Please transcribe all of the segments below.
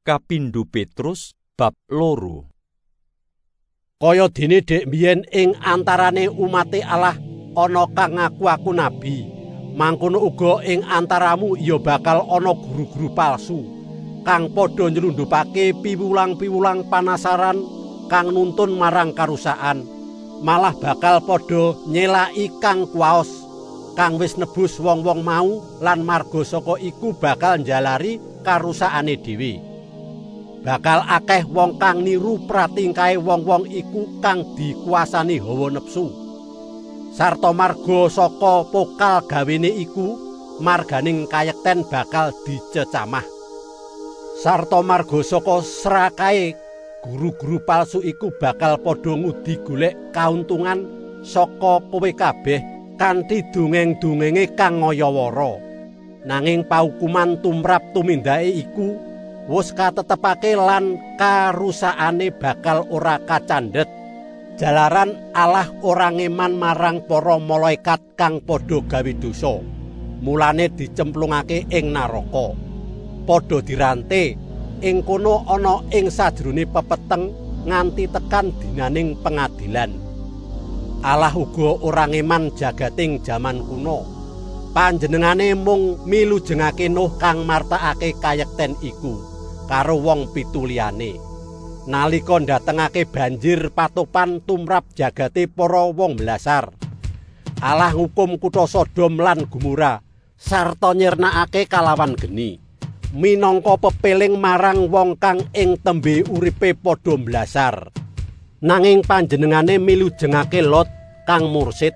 Kapindho Petrus bab 2. Kaya dene dek biyen ing antarane umate Allah ana kang ngaku aku nabi, mangkono uga ing antaramu ya bakal ana guru-guru palsu kang padha nyelundupake piwulang-piwulang panasaran kang nuntun marang karusakan, malah bakal padha nyelaki kang kuwaos kang wis nebus wong-wong mau lan marga saka iku bakal njalari karusakane dhewe. Bakal akeh wong kang niru pratingkahe wong-wong iku kang dikuasani hawa nepsu. Sarta marga saka pokal gawene iku marganing kayekten bakal dicecamah. Sarta marga saka srakahe guru-guru palsu iku bakal padha ngudi golek kauntungan saka kowe kabeh kanthi dongeng-dongenge kang ngayawara. Nanging paukuman tumrap tumindake iku wis katetepake lan karusakane bakal ora kacandhet. Jalaran Allah ora ngeman marang para malaikat kang padha gawe dosa. Mulane dicemplungake ing naraka. Padha dirante ing kono ana ing sajrone pepeteng nganti tekan dinaning pengadilan. Allah uga ora ngeman jagating jaman kuno. Panjenengane mung milujengake Nuh kang martakake kayekten iku karo wong 7 liyane. Nalika ndatengake banjir patopan tumrap jagate para wong blasar, Allah ngukum kutha Sodom lan Gomora sarta nyirnakake kalawan geni, minangka pepeling marang wong kang ing tembe uripe padha blasar. Nanging panjenengane milujengake Lot kang mursid,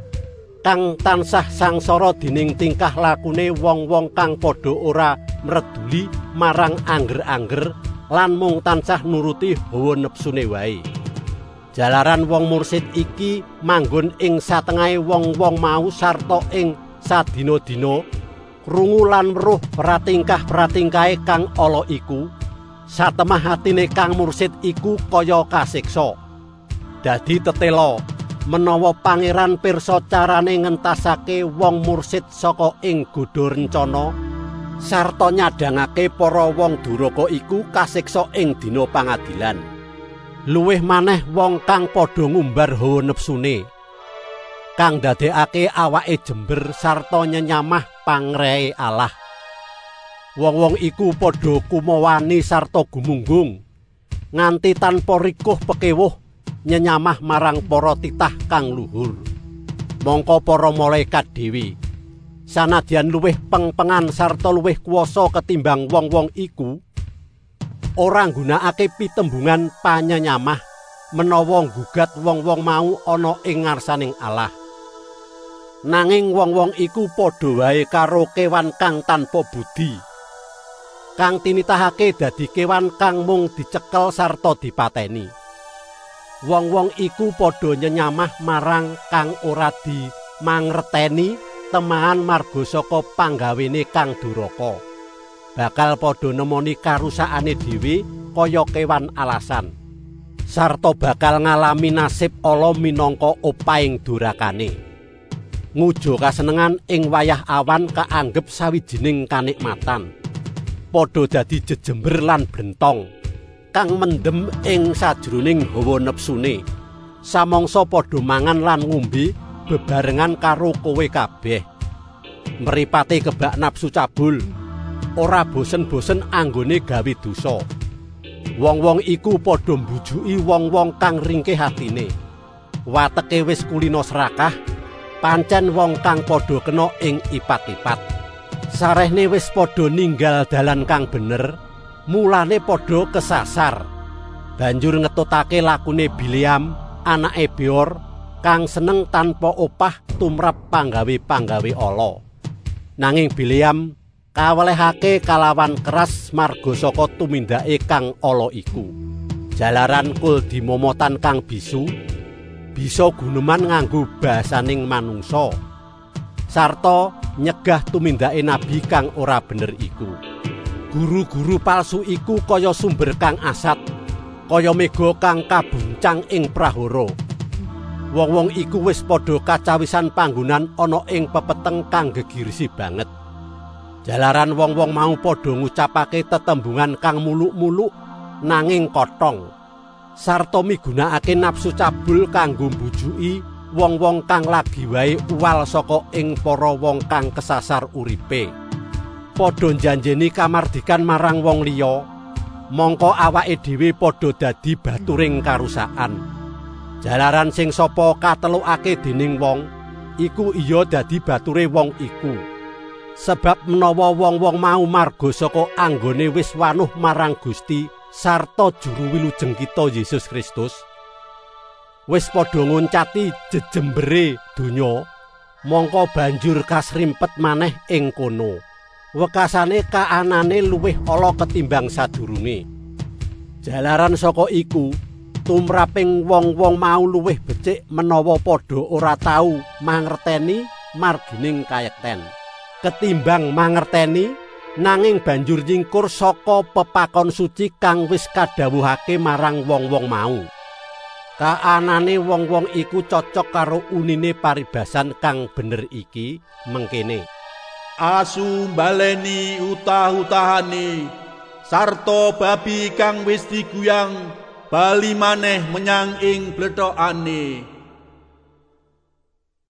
kang tansah sangsara dening tingkah lakune wong-wong kang padha ora mreduli marang angger-angger lan mung tansah nuruti hawa nepsune wae. Jalaran wong mursid iki manggon ing satengahe wong-wong mau sarta ing sadina-dina krungu lan weruh pratingkah-pratingkahe kang ala iku, satemah atine kang mursid iku kaya kasiksa. Dadi tetela menawa pangeran pirsa carane ngentasake wong mursid saka ing godha rencana sarta nyadhangake para wong duraka iku kasiksa ing dina pangadilan. Luwih maneh wong kang padha ngumbar hawa nepsune, kang ndadekake awake jember sarta nyenyamah pangrehe Allah. Wong-wong iku padha kumawani sarta gumunggung nganti tanpa rikuh pekewuh nyenyamah marang para titah kang luhur. Mongko para malaikat dhewe sanadyan luwih pengpengan sarta luwih kuwasa ketimbang wong-wong iku, ora nggunakake pitembungan panyenyamah menawa nggugat wong-wong mau ana ing ngarsaning Allah. Nanging wong-wong iku padha wae karo kewan kang tanpa budi, kang tinitahake dadi kewan kang mung dicekel sarta dipateni. Wong-wong iku padha nyenyamah marang kang ora dimangreteni temahan marga saka panggawene kang duraka. Bakal padha nemoni karusakane dhewe kaya kewan alasan, sarta bakal ngalami nasib ala minangka opahing durakane. Nguja kasenengan ing wayah awan kaanggep sawijining kanikmatan, padha dadi jejember lan brentong kang mendem ing sajroning hawa nepsune, samangsa padha mangan lan ngombe bebarengan karo kowe kabeh. Mripate kebak nafsu cabul, ora bosen-bosen anggone gawe dosa. Wong-wong iku padha mbujuki wong-wong kang ringkih atine. Wateke wis kulina serakah, pancen wong kang padha kena ing ipat-ipat. Sarehne wis padha ninggal dalan kang bener, mulane padha kesasar. Banjur ngetutake lakune Bileam, anake Beor, kang seneng tanpa opah tumrap panggawe-panggawe ala. Nanging Bileam kawelehake kalawan keras marga saka tumindake kang ala iku. Jalaran kul dimomotan kang bisu, bisa guneman nganggo basaning manungsa, sarta nyegah tumindake nabi kang ora bener iku. Guru-guru palsu iku kaya sumber kang asat, kaya mega kang kabuncang ing prahara. Wong-wong iku wis padha kacawisan panggonan ana ing pepeteng kang gegirisi banget. Jalaran wong-wong mau padha ngucapake tetembungan kang muluk-muluk nanging kothong, sarta migunakake nafsu cabul kanggo mbujuki wong-wong kang lagi wae uwal saka ing para wong kang kesasar uripe. Padha njanjeni kamardikan marang wong liya, mongko awake dhewe padha dadi baturing karusakan. Jalaran sing sapa katelukake dening wong, iku iya dadi bature wong iku. Sebab menawa wong-wong mau marga saka anggone wis wanuh marang Gusti sarta juru wilujeng kita Yesus Kristus, wis padha ngoncati jejembere donya, mongko banjur kasrimpet maneh ing kono. Wekasane kaanane luwih ala ketimbang sadurunge. Jalaran saka iku, tumraping wong-wong mau luwih becik menawa padha ora tau mangerteni margining kayekten, ketimbang mangerteni nanging banjur nyingkur saka pepakon suci kang wis kadhawuhake marang wong-wong mau. Kaanane wong-wong iku cocok karo unine paribasan kang bener iki mengkene. Asu baleni utah-utahane sarta babi kang wis diguyang bali maneh menyang ing blethokane.